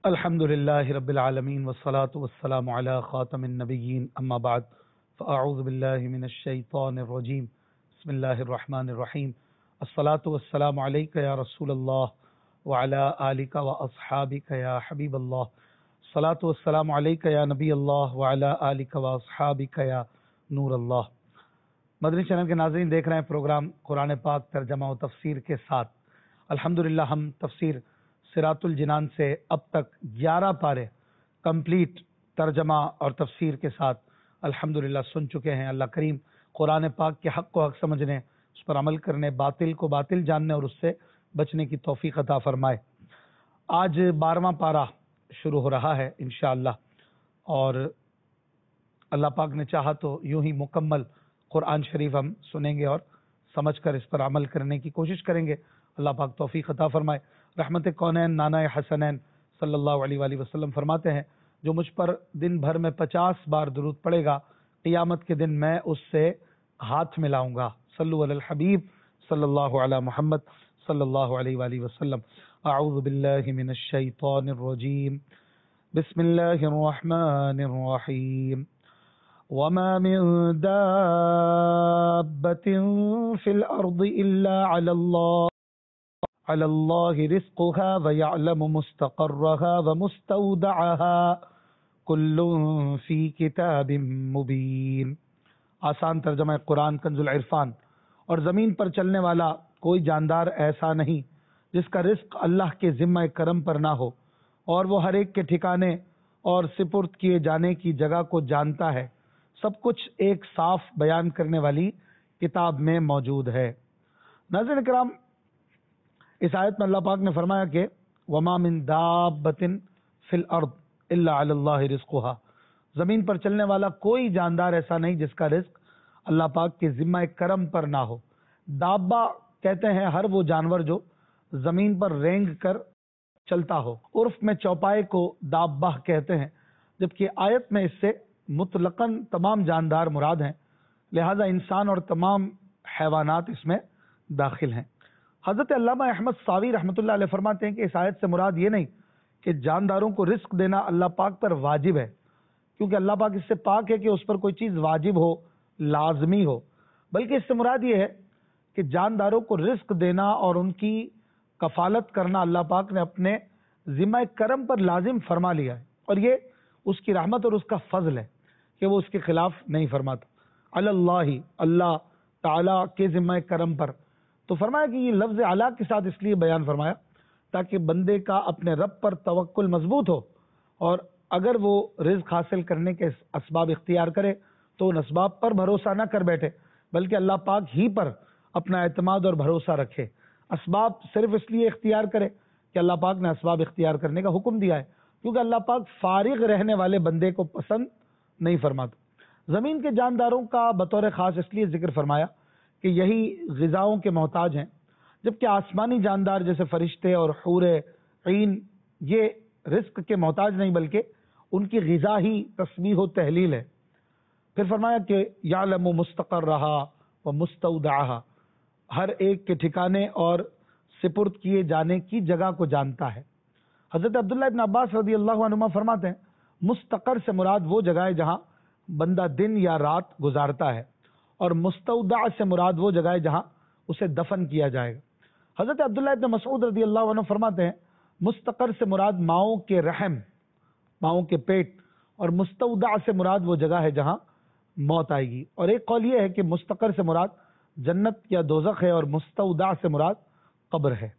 الحمد للہ رب العالمین والصلاة والسلام علی خاتم النبیین اما بعد فاعوذ باللہ من الشیطان الرجیم بسم اللہ الرحمن الرحیم الصلاة والسلام علیک یا رسول اللہ وعلی آلک واصحابک یا حبیب اللہ الصلاة والسلام علیک یا نبی اللہ وعلی آلک واصحابک یا نور اللہ۔ مدنی چینل کے ناظرین، دیکھ رہے ہیں پروگرام قرآن پاک ترجمہ و تفسیر کے ساتھ۔ الحمدللہ ہم تفسیر صراط الجنان سے اب تک 11 پارے کمپلیٹ ترجمہ اور تفسیر کے ساتھ الحمدللہ سن چکے ہیں۔ اللہ کریم قرآن پاک کے حق کو حق سمجھنے، اس پر عمل کرنے، باطل کو باطل جاننے اور اس سے بچنے کی توفیق عطا فرمائے۔ آج 12واں پارہ شروع ہو رہا ہے انشاءاللہ، اور اللہ پاک نے چاہا تو یوں ہی مکمل قرآن شریف ہم سنیں گے اور سمجھ کر اس پر عمل کرنے کی کوشش کریں گے۔ اللہ پاک توفیق عطا فرمائے۔ رحمت کونین نانا حسنین صلی اللہ علیہ وآلہ وسلم فرماتے ہیں، جو مجھ پر دن بھر میں 50 بار درود پڑے گا، قیامت کے دن میں اس سے ہاتھ ملاؤں گا۔ صلو علی الحبیب صلی اللہ علی محمد صلی اللہ علیہ وآلہ وسلم۔ اعوذ باللہ من الشیطان الرجیم، بسم اللہ الرحمن الرحیم۔ وما من دابة في الأرض إلا على الله رزقها ويعلم مستقرها ومستودعها كل في كتاب مبين۔ آسان ترجمہ قرآن کنز العرفان۔ اور زمین پر چلنے والا کوئی جاندار ایسا نہیں جس کا رزق اللہ کے ذمہ کرم پر نہ ہو، اور وہ ہر ایک کے ٹھکانے اور سپرد کیے جانے کی جگہ کو جانتا ہے۔ سب کچھ ایک صاف بیان کرنے والی کتاب میں موجود ہے۔ ناظرین کرام، اس آیت میں اللہ پاک نے فرمایا کہ وما من دابۃ فی الارض الا علی اللہ رزقها، زمین پر چلنے والا کوئی جاندار ایسا نہیں جس کا رزق اللہ پاک کے ذمہ کرم پر نہ ہو۔ دابہ کہتے ہیں ہر وہ جانور جو زمین پر رینگ کر چلتا ہو۔ عرف میں چوپائے کو دابہ کہتے ہیں، جبکہ آیت میں اس سے مطلقاً تمام جاندار مراد ہیں، لہذا انسان اور تمام حیوانات اس میں داخل ہیں۔ حضرت علامہ احمد ساوی رحمۃ اللہ علیہ فرماتے ہیں کہ اس آیت سے مراد یہ نہیں کہ جانداروں کو رزق دینا اللہ پاک پر واجب ہے، کیونکہ اللہ پاک اس سے پاک ہے کہ اس پر کوئی چیز واجب ہو، لازمی ہو، بلکہ اس سے مراد یہ ہے کہ جانداروں کو رزق دینا اور ان کی کفالت کرنا اللہ پاک نے اپنے ذمہ کرم پر لازم فرما لیا ہے، اور یہ اس کی رحمت اور اس کا فضل ہے کہ وہ اس کے خلاف نہیں فرماتا۔ اللہ، اللہ تعالیٰ کے ذمہ کرم پر، تو فرمایا کہ یہ لفظ اعلیٰ کے ساتھ اس لیے بیان فرمایا تاکہ بندے کا اپنے رب پر توکل مضبوط ہو، اور اگر وہ رزق حاصل کرنے کے اسباب اختیار کرے تو ان اسباب پر بھروسہ نہ کر بیٹھے، بلکہ اللہ پاک ہی پر اپنا اعتماد اور بھروسہ رکھے۔ اسباب صرف اس لیے اختیار کرے کہ اللہ پاک نے اسباب اختیار کرنے کا حکم دیا ہے، کیونکہ اللہ پاک فارغ رہنے والے بندے کو پسند نہیں فرماتا۔ زمین کے جانداروں کا بطور خاص اس لیے ذکر فرمایا کہ یہی غذاؤں کے محتاج ہیں، جبکہ آسمانی جاندار جیسے فرشتے اور حور عین یہ رزق کے محتاج نہیں، بلکہ ان کی غذا ہی تسبیح و تہلیل ہے۔ پھر فرمایا کہ یعلم مستقرہا و مستودعہا، ہر ایک کے ٹھکانے اور سپرد کیے جانے کی جگہ کو جانتا ہے۔ حضرت عبداللہ ابن عباس رضی اللہ عنہما فرماتے ہیں، مستقر سے مراد وہ جگہ ہے جہاں بندہ دن یا رات گزارتا ہے، اور مستودع سے مراد وہ جگہ ہے جہاں اسے دفن کیا جائے گا۔ حضرت عبداللہ ابن مسعود رضی اللہ عنہ فرماتے ہیں، مستقر سے مراد ماؤں کے رحم، ماؤں کے پیٹ، اور مستودع سے مراد وہ جگہ ہے جہاں موت آئے گی۔ اور ایک قول یہ ہے کہ مستقر سے مراد جنت یا دوزخ ہے، اور مستودع سے مراد قبر ہے۔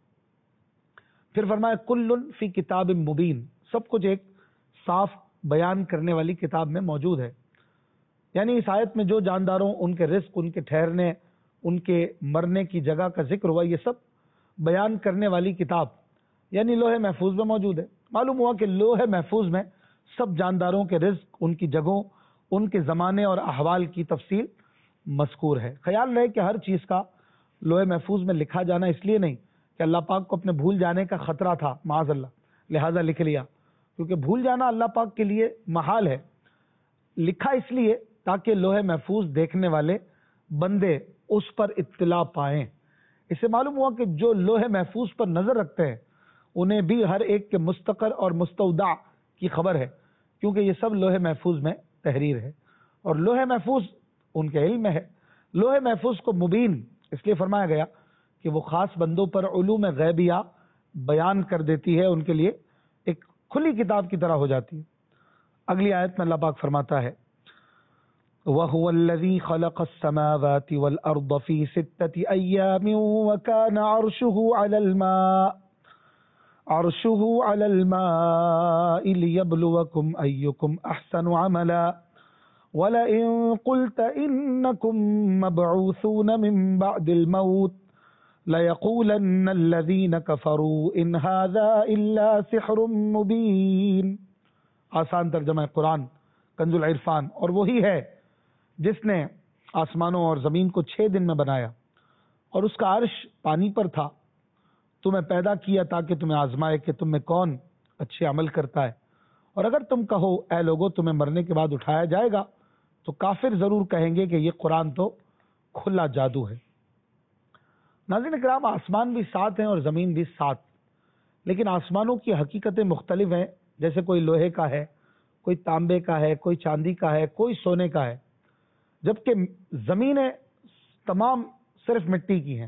پھر فرمایا کل فی کتاب مبین، سب کچھ ایک صاف بیان کرنے والی کتاب میں موجود ہے۔ یعنی اس آیت میں جو جانداروں، ان کے رزق، ان کے ٹھہرنے، ان کے مرنے کی جگہ کا ذکر ہوا، یہ سب بیان کرنے والی کتاب یعنی لوح محفوظ میں موجود ہے۔ معلوم ہوا کہ لوح محفوظ میں سب جانداروں کے رزق، ان کی جگہوں، ان کے زمانے اور احوال کی تفصیل مذکور ہے۔ خیال رہے کہ ہر چیز کا لوح محفوظ میں لکھا جانا اس لیے نہیں کہ اللہ پاک کو اپنے بھول جانے کا خطرہ تھا معاذ اللہ، لہذا لکھ لیا، کیونکہ بھول جانا اللہ پاک کے لیے محال ہے۔ لکھا اس لیے تاکہ لوح محفوظ دیکھنے والے بندے اس پر اطلاع پائیں۔ اس سے معلوم ہوا کہ جو لوح محفوظ پر نظر رکھتے ہیں انہیں بھی ہر ایک کے مستقر اور مستودع کی خبر ہے، کیونکہ یہ سب لوح محفوظ میں تحریر ہے، اور لوح محفوظ ان کے علم میں ہے۔ لوح محفوظ کو مبین اس لیے فرمایا گیا کہ وہ خاص بندوں پر علوم غیبیہ بیان کر دیتی ہے، ان کے لیے ایک کھلی کتاب کی طرح ہو جاتی ہے۔ اگلی آیت میں اللہ پاک فرماتا ہے وَهُوَ الَّذِي خَلَقَ السَّمَاوَاتِ وَالْأَرْضَ فِي سِتَّةِ أَيَّامٍ وَكَانَ عَرْشُهُ عَلَى الْمَاءِ لِيَبْلُوَكُمْ أَيُّكُمْ أَحْسَنُ عَمَلًا وَلَئِن قُلْتَ إِنَّكُمْ مَبْعُوثُونَ مِنْ بَعْدِ الْمَوْتِ لَيَقُولَنَّ الَّذِينَ كَفَرُوا إِنْ هَذَا إِلَّا سِحْرٌ مُبِينٌ۔ آسان ترجمہ قرآن کنز العرفان۔ اور وہی ہے جس نے آسمانوں اور زمین کو 6 دن میں بنایا، اور اس کا عرش پانی پر تھا، تمہیں پیدا کیا تاکہ تمہیں آزمائے کہ تم میں کون اچھے عمل کرتا ہے۔ اور اگر تم کہو اے لوگو تمہیں مرنے کے بعد اٹھایا جائے گا، تو کافر ضرور کہیں گے کہ یہ قرآن تو کھلا جادو ہے۔ ناظرین اکرام، آسمان بھی 7 ہیں اور زمین بھی 7، لیکن آسمانوں کی حقیقتیں مختلف ہیں، جیسے کوئی لوہے کا ہے، کوئی تانبے کا ہے، کوئی چاندی کا ہے، کوئی سونے کا ہے، جبکہ زمینیں تمام صرف مٹی کی ہیں۔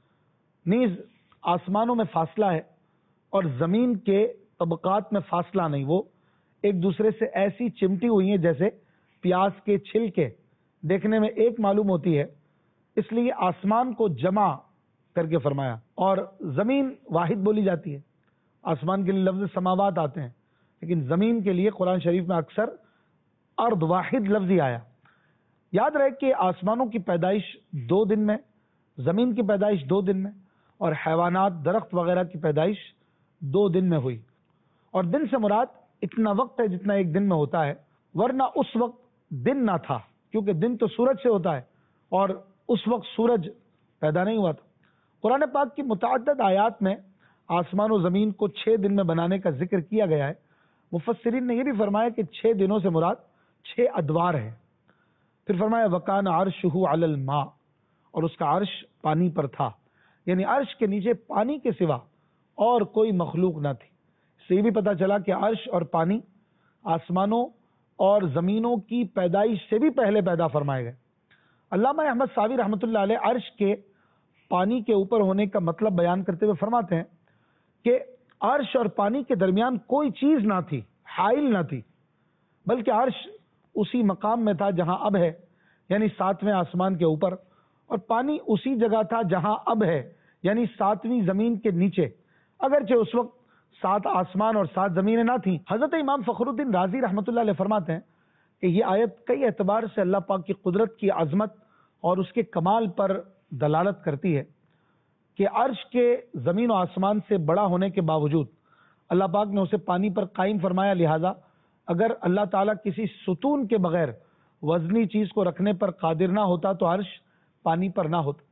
نیز آسمانوں میں فاصلہ ہے اور زمین کے طبقات میں فاصلہ نہیں، وہ ایک دوسرے سے ایسی چمٹی ہوئی ہیں جیسے پیاز کے چھلکے، دیکھنے میں ایک معلوم ہوتی ہے، اس لیے آسمان کو جمع کر کے فرمایا، اور زمین واحد بولی جاتی ہے۔ آسمان کے لیے لفظ سماوات آتے ہیں، لیکن زمین کے لیے قرآن شریف میں اکثر ارض واحد لفظ ہی آیا۔ یاد رہے کہ آسمانوں کی پیدائش 2 دن میں، زمین کی پیدائش 2 دن میں، اور حیوانات درخت وغیرہ کی پیدائش 2 دن میں ہوئی۔ اور دن سے مراد اتنا وقت ہے جتنا ایک دن میں ہوتا ہے، ورنہ اس وقت دن نہ تھا، کیونکہ دن تو سورج سے ہوتا ہے اور اس وقت سورج پیدا نہیں ہوا تھا۔ قرآن پاک کی متعدد آیات میں آسمان و زمین کو 6 دن میں بنانے کا ذکر کیا گیا ہے۔ مفسرین نے یہ بھی فرمایا کہ 6 دنوں سے مراد 6 ادوار ہے۔ پھر فرمایا وَكَانَ عَرْشُهُ عَلَى الْمَاءِ، اور اس کا عرش پانی پر تھا، یعنی عرش کے نیچے پانی کے سوا اور کوئی مخلوق نہ تھی۔ اس سے یہ بھی پتہ چلا کہ عرش اور پانی آسمانوں اور زمینوں کی پیدائش سے بھی پہلے پیدا فرمائے گئے۔ علامہ احمد صاوی رحمۃ اللہ علیہ عرش کے پانی کے اوپر ہونے کا مطلب بیان کرتے ہوئے فرماتے ہیں کہ عرش اور پانی کے درمیان کوئی چیز نہ تھی، حائل نہ تھی، بلکہ عرش اسی مقام میں تھا جہاں اب ہے، یعنی 7ویں آسمان کے اوپر، اور پانی اسی جگہ تھا جہاں اب ہے، یعنی 7ویں زمین کے نیچے، اگرچہ اس وقت 7 آسمان اور 7 زمینیں نہ تھیں۔ حضرت امام فخر الدین رازی رحمۃ اللہ علیہ فرماتے ہیں کہ یہ آیت کئی اعتبار سے اللہ پاک کی قدرت کی عظمت اور اس کے کمال پر دلالت کرتی ہے کہ عرش کے زمین و آسمان سے بڑا ہونے کے باوجود اللہ پاک نے اسے پانی پر قائم فرمایا، لہذا اگر اللہ تعالیٰ کسی ستون کے بغیر وزنی چیز کو رکھنے پر قادر نہ ہوتا تو عرش پانی پر نہ ہوتا۔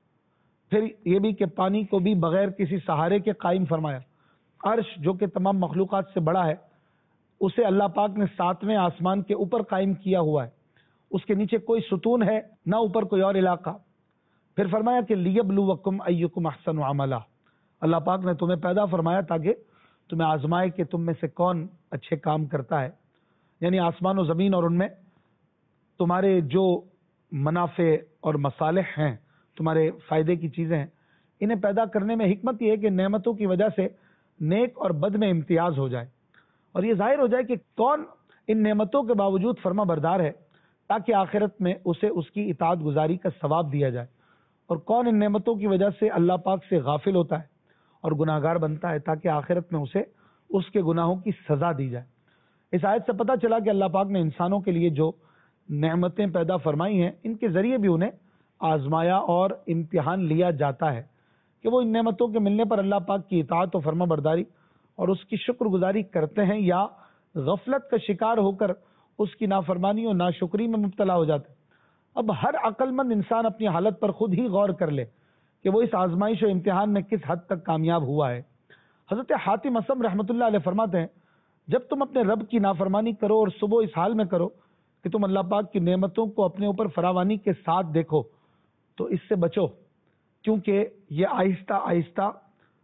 پھر یہ بھی کہ پانی کو بھی بغیر کسی سہارے کے قائم فرمایا۔ عرش جو کہ تمام مخلوقات سے بڑا ہے، اسے اللہ پاک نے 7ویں آسمان کے اوپر قائم کیا ہوا ہے، اس کے نیچے کوئی ستون ہے نہ اوپر کوئی اور علاقہ۔ پھر فرمایا کہ لیبلوکم ایکم احسن عملا، اللہ پاک نے تمہیں پیدا فرمایا تاکہ تمہیں آزمائے کہ تم میں سے کون اچھے کام کرتا ہے، یعنی آسمان و زمین اور ان میں تمہارے جو منافع اور مصالح ہیں، تمہارے فائدے کی چیزیں ہیں، انہیں پیدا کرنے میں حکمت یہ ہے کہ نعمتوں کی وجہ سے نیک اور بد میں امتیاز ہو جائے، اور یہ ظاہر ہو جائے کہ کون ان نعمتوں کے باوجود فرما بردار ہے تاکہ آخرت میں اسے اس کی اطاعت گزاری کا ثواب دیا جائے، اور کون ان نعمتوں کی وجہ سے اللہ پاک سے غافل ہوتا ہے اور گناہگار بنتا ہے تاکہ آخرت میں اسے اس کے گناہوں کی سزا دی جائے۔ اس آیت سے پتہ چلا کہ اللہ پاک نے انسانوں کے لیے جو نعمتیں پیدا فرمائی ہیں، ان کے ذریعے بھی انہیں آزمایا اور امتحان لیا جاتا ہے کہ وہ ان نعمتوں کے ملنے پر اللہ پاک کی اطاعت و فرما برداری اور اس کی شکر گزاری کرتے ہیں یا غفلت کا شکار ہو کر اس کی نافرمانی اور ناشکری میں مبتلا ہو جاتے ہیں۔ اب ہر عقل مند انسان اپنی حالت پر خود ہی غور کر لے کہ وہ اس آزمائش و امتحان میں کس حد تک کامیاب ہوا ہے۔ حضرت حاتم اسم رحمۃ اللہ علیہ فرماتے ہیں جب تم اپنے رب کی نافرمانی کرو اور صبح اس حال میں کرو کہ تم اللہ پاک کی نعمتوں کو اپنے اوپر فراوانی کے ساتھ دیکھو تو اس سے بچو، کیونکہ یہ آہستہ آہستہ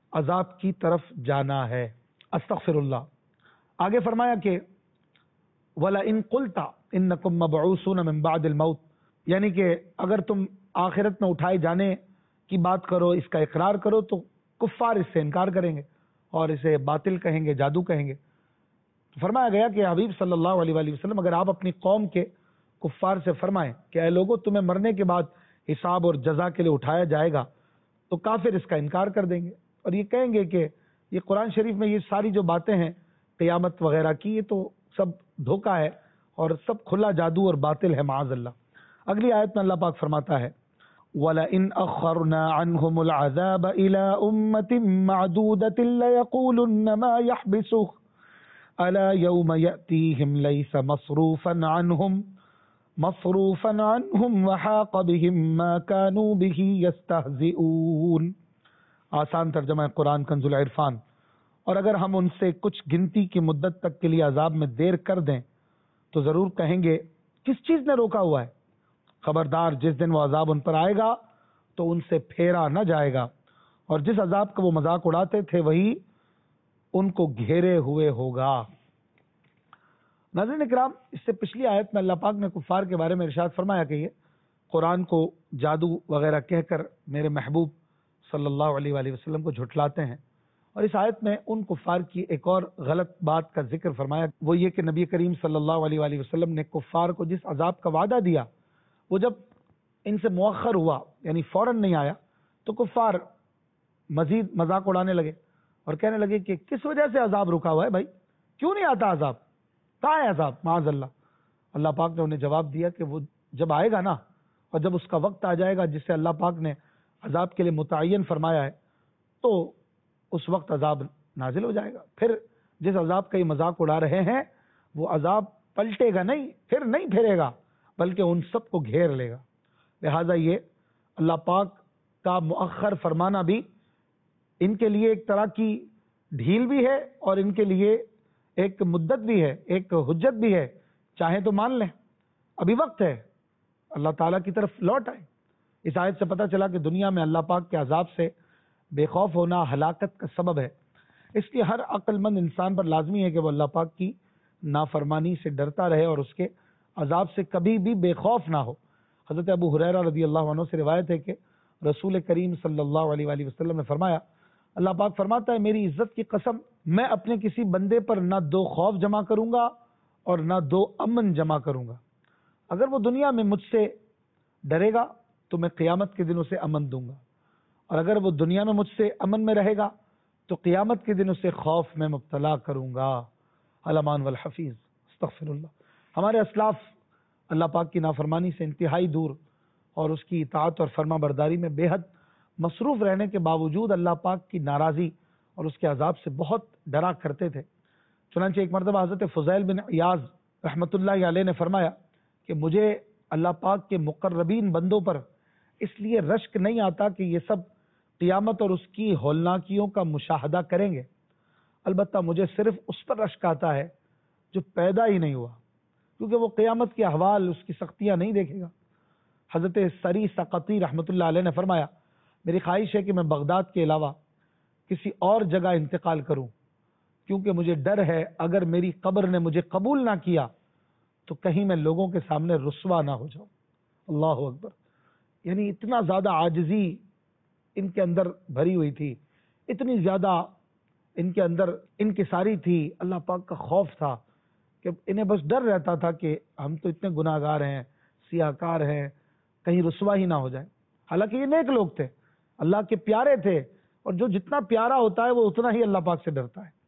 عذاب کی طرف جانا ہے۔ استغفر اللہ۔ آگے فرمایا کہ وَلَئِن قُلْتَ إِنَّكُمْ مَبْعُوثُونَ مِن بَعْدِ الْمَوْتِ، یعنی کہ اگر تم آخرت میں اٹھائے جانے کی بات کرو، اس کا اقرار کرو، تو کفار اس سے انکار کریں گے اور اسے باطل کہیں گے، جادو کہیں گے۔ تو فرمایا گیا کہ حبیب صلی اللہ علیہ وآلہ وسلم اگر آپ اپنی قوم کے کفار سے فرمائیں کہ اے لوگوں تمہیں مرنے کے بعد حساب اور جزا کے لیے اٹھایا جائے گا، تو کافر اس کا انکار کر دیں گے اور یہ کہیں گے کہ یہ قرآن شریف میں یہ ساری جو باتیں ہیں قیامت وغیرہ کی، یہ تو سب دھوکہ ہے اور سب کھلا جادو اور باطل ہے، معاذ اللہ۔ اگلی آیت میں اللہ پاک فرماتا ہے وَلَئِنْ أَخَّرْنَا عَنْهُمُ الْعَذَابَ إِلَىٰ أُمَّةٍ مَّعْدُودَةٍ لَيَقُولُنَّ مَا يَحْبِسُهُ أَلَا يَوْمَ يَأْتِيهِمْ لَيْسَ مَصْرُوفًا عَنْهُمْ وَحَاقَ بِهِمْ مَا كَانُوا بِهِ يَسْتَهْزِئُونَ۔ آسان ترجمہ قرآن کنز العرفان۔ اور اگر ہم ان سے کچھ گنتی کی مدت تک کے لیے عذاب میں دیر کر دیں تو ضرور کہیں گے کس چیز نے روکا ہوا ہے؟ خبردار جس دن وہ عذاب ان پر آئے گا تو ان سے پھیرا نہ جائے گا، اور جس عذاب کا وہ مذاق اڑاتے تھے وہی ان کو گھیرے ہوئے ہوگا۔ ناظرین اکرام، اس سے پچھلی آیت میں اللہ پاک نے کفار کے بارے میں ارشاد فرمایا کہ یہ قرآن کو جادو وغیرہ کہہ کر میرے محبوب صلی اللہ علیہ وآلہ وسلم کو جھٹلاتے ہیں، اور اس آیت میں ان کفار کی ایک اور غلط بات کا ذکر فرمایا، وہ یہ کہ نبی کریم صلی اللہ علیہ وآلہ وسلم نے کفار کو جس عذاب کا وعدہ دیا وہ جب ان سے مؤخر ہوا، یعنی فوراً نہیں آیا، تو کفار مزید مذاق اڑانے لگے اور کہنے لگے کہ کس وجہ سے عذاب رکا ہوا ہے بھائی، کیوں نہیں آتا عذاب، کہاں ہے عذاب؟ معاذ اللہ۔ اللہ پاک نے انہیں جواب دیا کہ وہ جب آئے گا نا، اور جب اس کا وقت آ جائے گا جس سے اللہ پاک نے عذاب کے لیے متعین فرمایا ہے، تو اس وقت عذاب نازل ہو جائے گا۔ پھر جس عذاب کا یہ مذاق اڑا رہے ہیں وہ عذاب پلٹے گا نہیں، پھر نہیں پھرے گا، بلکہ ان سب کو گھیر لے گا۔ لہٰذا یہ اللہ پاک کا مؤخر فرمانا بھی ان کے لیے ایک طرح کی ڈھیل بھی ہے اور ان کے لیے ایک مدت بھی ہے، ایک حجت بھی ہے، چاہیں تو مان لیں، ابھی وقت ہے، اللہ تعالیٰ کی طرف لوٹ آئے۔ اس آیت سے پتہ چلا کہ دنیا میں اللہ پاک کے عذاب سے بے خوف ہونا ہلاکت کا سبب ہے، اس لیے ہر عقل مند انسان پر لازمی ہے کہ وہ اللہ پاک کی نافرمانی سے ڈرتا رہے اور اس کے عذاب سے کبھی بھی بے خوف نہ ہو۔ حضرت ابو ہریرہ رضی اللہ عنہ سے روایت ہے کہ رسول کریم صلی اللہ علیہ وآلہ وسلم نے فرمایا، اللہ پاک فرماتا ہے میری عزت کی قسم، میں اپنے کسی بندے پر نہ دو خوف جمع کروں گا اور نہ دو امن جمع کروں گا۔ اگر وہ دنیا میں مجھ سے ڈرے گا تو میں قیامت کے دن اسے امن دوں گا، اور اگر وہ دنیا میں مجھ سے امن میں رہے گا تو قیامت کے دن اسے خوف میں مبتلا کروں گا۔ الامان والحفیظ، استغفر اللہ۔ ہمارے اسلاف اللہ پاک کی نافرمانی سے انتہائی دور اور اس کی اطاعت اور فرما برداری میں بے حد مصروف رہنے کے باوجود اللہ پاک کی ناراضی اور اس کے عذاب سے بہت ڈرا کرتے تھے۔ چنانچہ ایک مرتبہ حضرت فضیل بن عیاض رحمۃ اللہ علیہ نے فرمایا کہ مجھے اللہ پاک کے مقربین بندوں پر اس لیے رشک نہیں آتا کہ یہ سب قیامت اور اس کی ہولناکیوں کا مشاہدہ کریں گے، البتہ مجھے صرف اس پر رشک آتا ہے جو پیدا ہی نہیں ہوا، کیونکہ وہ قیامت کے احوال، اس کی سختیاں نہیں دیکھے گا۔ حضرت سری سقطی رحمۃ اللہ علیہ نے فرمایا میری خواہش ہے کہ میں بغداد کے علاوہ کسی اور جگہ انتقال کروں، کیونکہ مجھے ڈر ہے اگر میری قبر نے مجھے قبول نہ کیا تو کہیں میں لوگوں کے سامنے رسوا نہ ہو جاؤں۔ اللہ اکبر، یعنی اتنا زیادہ عاجزی ان کے اندر بھری ہوئی تھی، اتنی زیادہ ان کے اندر انکساری تھی، اللہ پاک کا خوف تھا کہ انہیں بس ڈر رہتا تھا کہ ہم تو اتنے گناہ گار ہیں، سیاہ کار ہیں، کہیں رسوا ہی نہ ہو جائے۔ حالانکہ یہ نیک لوگ تھے، اللہ کے پیارے تھے، اور جو جتنا پیارا ہوتا ہے وہ اتنا ہی اللہ پاک سے ڈرتا ہے۔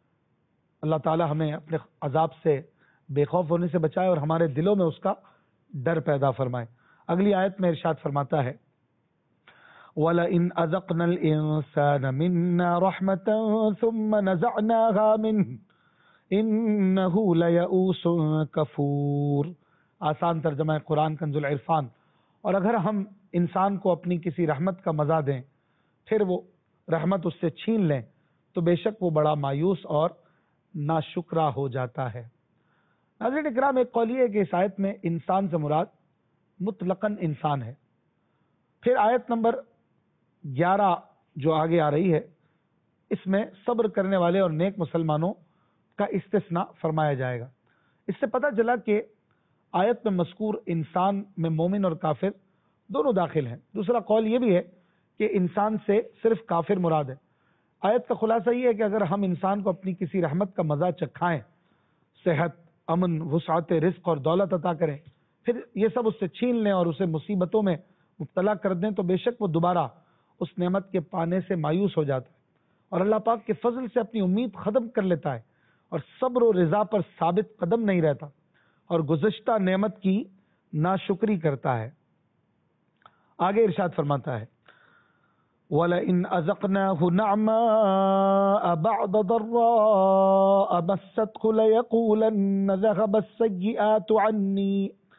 اللہ تعالی ہمیں اپنے عذاب سے بے خوف ہونے سے بچائے اور ہمارے دلوں میں اس کا ڈر پیدا فرمائے۔ اگلی آیت میں ارشاد فرماتا ہے وَلَئِنْ أَذَقْنَا الْإِنسَانَ مِنَّا رَحْمَةً ثُمَّ نَزَعْنَاهَا مِنْهُ إِنَّهُ لَيَئُوسٌ كَفُورٌ۔ آسان ترجمہ قرآن کنز العرفان۔ اور اگر ہم انسان کو اپنی کسی رحمت کا مزہ دیں پھر وہ رحمت اس سے چھین لیں تو بے شک وہ بڑا مایوس اور ناشکرا ہو جاتا ہے۔ ناظرین اکرام، ایک قول یہ ہے کہ اس آیت میں انسان سے مراد مطلقاً انسان ہے۔ پھر آیت نمبر 11 جو آگے آ رہی ہے اس میں صبر کرنے والے اور نیک مسلمانوں کا استثناء فرمایا جائے گا۔ اس سے پتہ چلا کہ آیت میں مذکور انسان میں مومن اور کافر دونوں داخل ہیں۔ دوسرا قول یہ بھی ہے کہ انسان سے صرف کافر مراد ہے۔ آیت کا خلاصہ یہ ہے کہ اگر ہم انسان کو اپنی کسی رحمت کا مزہ چکھائیں، صحت، امن، وسعت رزق اور دولت عطا کریں، پھر یہ سب اس سے چھین لیں اور اسے مصیبتوں میں مبتلا کر دیں، تو بے شک وہ دوبارہ اس نعمت کے پانے سے مایوس ہو جاتا ہے اور اللہ پاک کے فضل سے اپنی امید ختم کر لیتا ہے اور صبر و رضا پر ثابت قدم نہیں رہتا اور گزشتہ نعمت کی ناشکری کرتا ہے۔ آگے ارشاد فرماتا ہے وَلَئِنْ أَذَقْنَاهُ نَعْمَاءَ بَعْدَ ضَرَّاءَ مَسَّتْهُ لَيَقُولَنَّ ذَهَبَ السَّيِّئَاتُ عَنِّي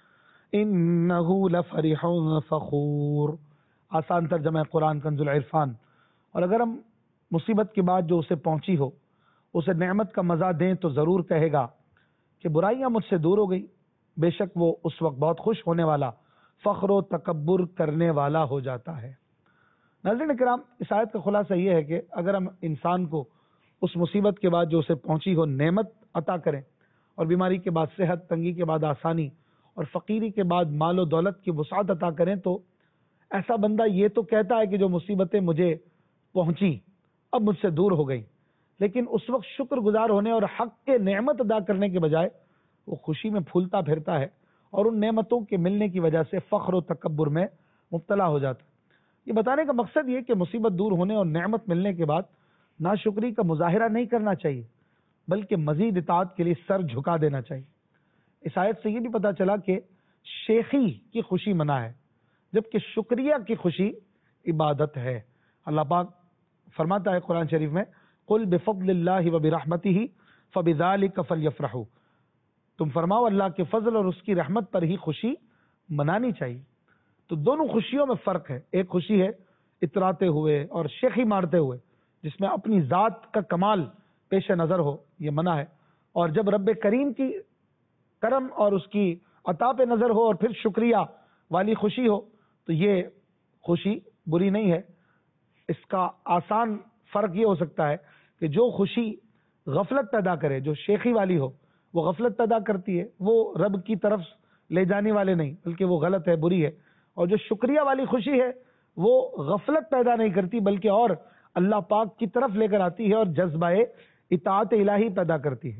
إِنَّهُ لَفَرِحٌ فَخُورٌ۔ آسان ترجمہ قرآن کنز العرفان۔ اور اگر ہم مصیبت کے بعد جو اسے پہنچی ہو اسے نعمت کا مزہ دیں تو ضرور کہے گا کہ برائیاں مجھ سے دور ہو گئی۔ بے شک وہ اس وقت بہت خوش ہونے والا، فخر و تکبر کرنے والا ہو جاتا ہے۔ ناظرین کرام، اس آیت کا خلاصہ یہ ہے کہ اگر ہم انسان کو اس مصیبت کے بعد جو اسے پہنچی ہو نعمت عطا کریں اور بیماری کے بعد صحت، تنگی کے بعد آسانی اور فقیری کے بعد مال و دولت کی وسعت عطا کریں، تو ایسا بندہ یہ تو کہتا ہے کہ جو مصیبتیں مجھے پہنچی اب مجھ سے دور ہو گئی، لیکن اس وقت شکر گزار ہونے اور حق کے نعمت ادا کرنے کے بجائے وہ خوشی میں پھولتا پھرتا ہے اور ان نعمتوں کے ملنے کی وجہ سے فخر و تکبر میں مبتلا ہو جاتا ہے۔ یہ بتانے کا مقصد یہ کہ مصیبت دور ہونے اور نعمت ملنے کے بعد ناشکری کا مظاہرہ نہیں کرنا چاہیے، بلکہ مزید اطاعت کے لیے سر جھکا دینا چاہیے۔ اس آیت سے یہ بھی پتا چلا کہ شیخی کی خوشی منع ہے، جبکہ شکریہ کی خوشی عبادت ہے۔ اللہ پاک فرماتا ہے قرآن شریف میں قل بفضل اللہ وبرحمتہ فبذلک فلیفرحوا، تم فرماؤ اللہ کے فضل اور اس کی رحمت پر ہی خوشی منانی چاہیے۔ تو دونوں خوشیوں میں فرق ہے، ایک خوشی ہے اتراتے ہوئے اور شیخی مارتے ہوئے جس میں اپنی ذات کا کمال پیش نظر ہو، یہ منع ہے، اور جب رب کریم کی کرم اور اس کی عطا پہ نظر ہو اور پھر شکریہ والی خوشی ہو تو یہ خوشی بری نہیں ہے۔ اس کا آسان فرق یہ ہو سکتا ہے کہ جو خوشی غفلت پیدا کرے، جو شیخی والی ہو وہ غفلت پیدا کرتی ہے، وہ رب کی طرف لے جانے والے نہیں بلکہ وہ غلط ہے، بری ہے، اور جو شکریہ والی خوشی ہے وہ غفلت پیدا نہیں کرتی بلکہ اور اللہ پاک کی طرف لے کر آتی ہے اور جذبہ اطاعت الہی پیدا کرتی ہے۔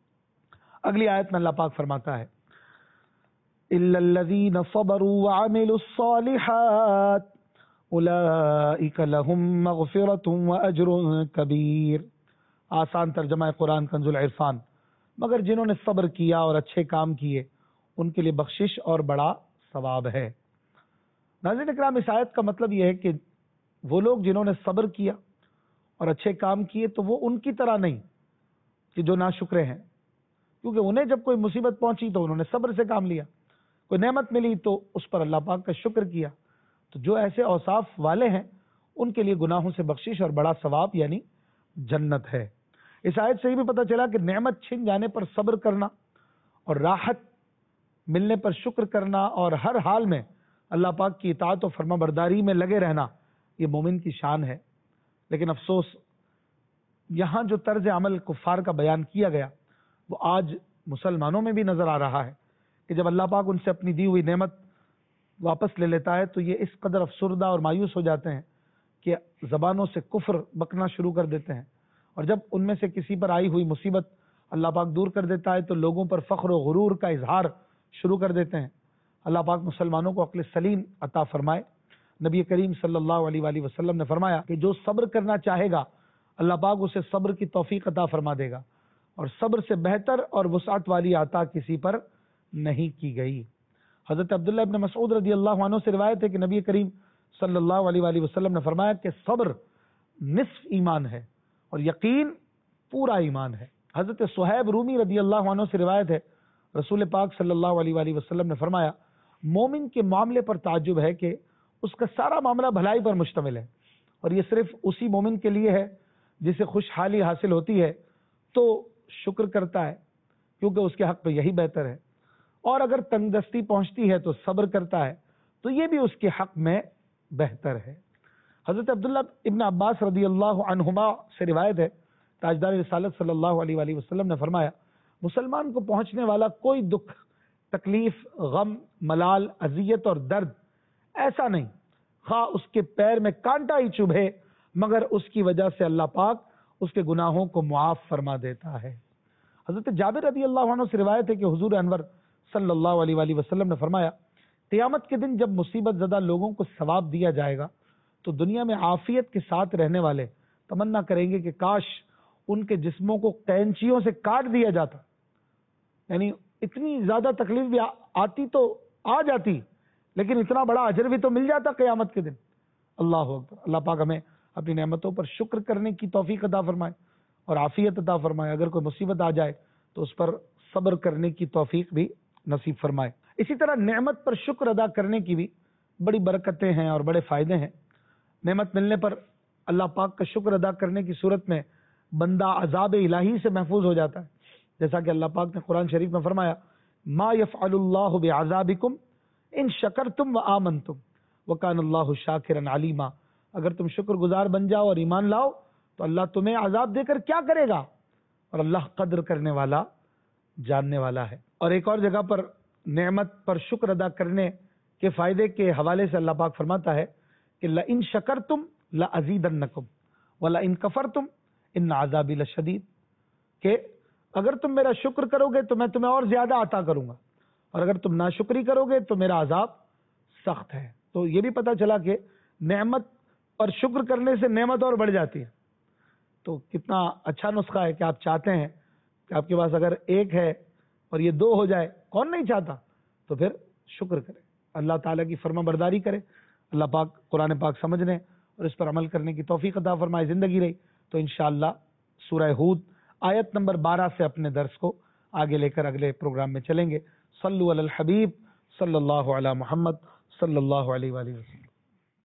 اگلی آیت میں اللہ پاک فرماتا ہے إِلَّا الَّذِينَ صَبَرُوا وَعَمِلُوا الصَّالِحَاتِ أُولَئِكَ لَهُم مَّغْفِرَةٌ وَأَجْرٌ كَبِيرٌ۔ آسان ترجمہ قرآن کنز العرفان۔ مگر جنہوں نے صبر کیا اور اچھے کام کیے ان کے لیے بخشش اور بڑا ثواب ہے۔ ناظرین اکرام، اس آیت کا مطلب یہ ہے کہ وہ لوگ جنہوں نے صبر کیا اور اچھے کام کیے تو وہ ان کی طرح نہیں کہ جو ناشکرے ہیں، کیونکہ انہیں جب کوئی مصیبت پہنچی تو انہوں نے صبر سے کام لیا، کوئی نعمت ملی تو اس پر اللہ پاک کا شکر کیا۔ تو جو ایسے اوصاف والے ہیں ان کے لیے گناہوں سے بخشش اور بڑا ثواب یعنی جنت ہے۔ اس آیت سے یہ بھی پتہ چلا کہ نعمت چھن جانے پر صبر کرنا اور راحت ملنے پر شکر کرنا اور ہر حال میں اللہ پاک کی اطاعت و فرما برداری میں لگے رہنا یہ مومن کی شان ہے۔ لیکن افسوس، یہاں جو طرز عمل کفار کا بیان کیا گیا وہ آج مسلمانوں میں بھی نظر آ رہا ہے کہ جب اللہ پاک ان سے اپنی دی ہوئی نعمت واپس لے لیتا ہے تو یہ اس قدر افسردہ اور مایوس ہو جاتے ہیں کہ زبانوں سے کفر بکنا شروع کر دیتے ہیں، اور جب ان میں سے کسی پر آئی ہوئی مصیبت اللہ پاک دور کر دیتا ہے تو لوگوں پر فخر و غرور کا اظہار شروع کر دیتے ہیں۔ اللہ پاک مسلمانوں کو عقل سلیم عطا فرمائے۔ نبی کریم صلی اللہ علیہ وآلہ وسلم نے فرمایا کہ جو صبر کرنا چاہے گا اللہ پاک اسے صبر کی توفیق عطا فرما دے گا، اور صبر سے بہتر اور وسعت والی عطا کسی پر نہیں کی گئی۔ حضرت عبداللہ ابن مسعود رضی اللہ عنہ سے روایت ہے کہ نبی کریم صلی اللہ علیہ وآلہ وسلم نے فرمایا کہ صبر نصف ایمان ہے اور یقین پورا ایمان ہے۔ حضرت صہیب رومی رضی اللہ عنہ سے روایت ہے رسول پاک صلی اللہ علیہ وآلہ وسلم نے فرمایا مومن کے معاملے پر تعجب ہے کہ اس کا سارا معاملہ بھلائی پر مشتمل ہے، اور یہ صرف اسی مومن کے لیے ہے جسے خوشحالی حاصل ہوتی ہے تو شکر کرتا ہے کیونکہ اس کے حق میں یہی بہتر ہے، اور اگر تنگ دستی پہنچتی ہے تو صبر کرتا ہے تو یہ بھی اس کے حق میں بہتر ہے۔ حضرت عبداللہ ابن عباس رضی اللہ عنہما سے روایت ہے، تاجدار رسالت صلی اللہ علیہ وآلہ وسلم نے فرمایا، مسلمان کو پہنچنے والا کوئی دکھ، تکلیف، غم، ملال، اذیت اور درد ایسا نہیں، خواہ اس کے پیر میں کانٹا ہی چبھے، مگر اس کی وجہ سے اللہ پاک اس کے گناہوں کو معاف فرما دیتا ہے۔ حضرت جابر رضی اللہ عنہ سے روایت ہے کہ حضور انور صلی اللہ علیہ وآلہ وسلم نے فرمایا، قیامت کے دن جب مصیبت زدہ لوگوں کو ثواب دیا جائے گا تو دنیا میں عافیت کے ساتھ رہنے والے تمنا کریں گے کہ کاش ان کے جسموں کو قینچیوں سے کاٹ دیا جاتا، یعنی اتنی زیادہ تکلیف بھی آتی تو آ جاتی، لیکن اتنا بڑا اجر بھی تو مل جاتا قیامت کے دن۔ اللہ اکبر، اللہ پاک ہمیں اپنی نعمتوں پر شکر کرنے کی توفیق عطا فرمائے اور عافیت عطا فرمائے، اگر کوئی مصیبت آ جائے تو اس پر صبر کرنے کی توفیق بھی نصیب فرمائے۔ اسی طرح نعمت پر شکر ادا کرنے کی بھی بڑی برکتیں ہیں اور بڑے فائدے ہیں۔ نعمت ملنے پر اللہ پاک کا شکر ادا کرنے کی صورت میں بندہ عذاب الہی سے محفوظ ہو جاتا ہے، جیسا کہ اللہ پاک نے قرآن شریف میں فرمایا، ما یفعل اللہ بعذابکم ان شکرتم وآمنتم وکان اللہ شاکرا علیما۔ اگر تم شکر گزار بن جاؤ اور ایمان لاؤ تو اللہ تمہیں عذاب دے کر کیا کرے گا، اور اللہ قدر کرنے والا، جاننے والا ہے۔ اور ایک اور جگہ پر نعمت پر شکر ادا کرنے کے فائدے کے حوالے سے اللہ پاک فرماتا ہے کہ لئن شکرتم لازیدنکم ولئن کفرتم ان عذابی لشدید، کہ اگر تم میرا شکر کرو گے تو میں تمہیں اور زیادہ عطا کروں گا، اور اگر تم ناشکری کرو گے تو میرا عذاب سخت ہے۔ تو یہ بھی پتہ چلا کہ نعمت اور شکر کرنے سے نعمت اور بڑھ جاتی ہے۔ تو کتنا اچھا نسخہ ہے کہ آپ چاہتے ہیں کہ آپ کے پاس اگر ایک ہے اور یہ دو ہو جائے، کون نہیں چاہتا؟ تو پھر شکر کرے، اللہ تعالیٰ کی فرما برداری کرے۔ اللہ پاک قرآن پاک سمجھنے اور اس پر عمل کرنے کی توفیق عطا فرمائے۔ زندگی رہی تو انشاءاللہ سورہ ہود آیت نمبر 12 سے اپنے درس کو آگے لے کر اگلے پروگرام میں چلیں گے۔ صلو علی الحبیب صلی اللہ علی محمد صلی اللہ علیہ وآلہ وسلم۔